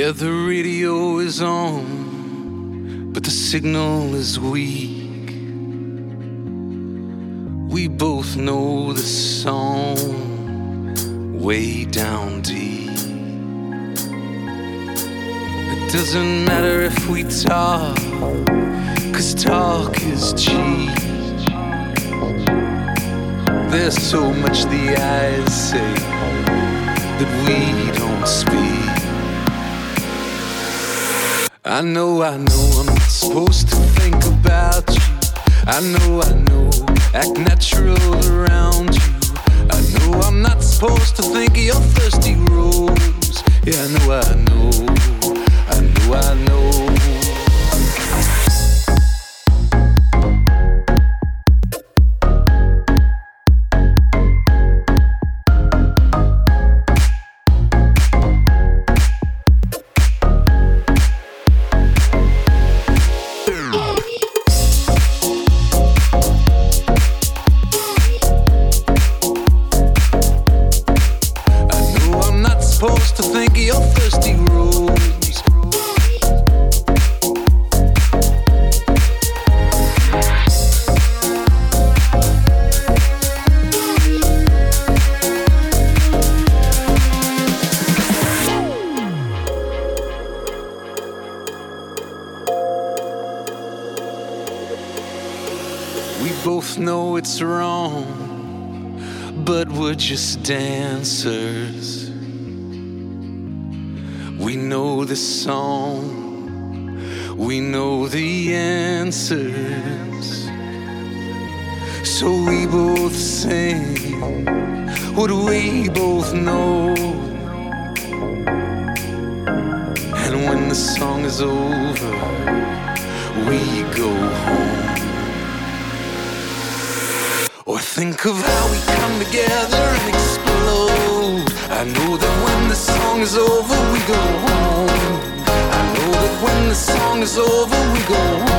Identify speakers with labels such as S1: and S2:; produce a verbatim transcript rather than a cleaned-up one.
S1: Yeah, the radio is on, but the signal is weak. We both know the song way down deep. It doesn't matter if we talk, 'cause talk is cheap. There's so much the eyes say that we don't speak. I know, I know I'm not supposed to think about you. I know, I know, act natural around you. I know I'm not supposed to think of your thirsty rose. Yeah, I know, I know, I know, I know. Supposed to think of your thirsty rose. We both know it's wrong, but we're just dancers. We know the song, we know the answers. So we both sing what we both know. And when the song is over, we go home. Or think of how we come together and explode. I know that when the song is over, we go home. I know that when the song is over, we go home.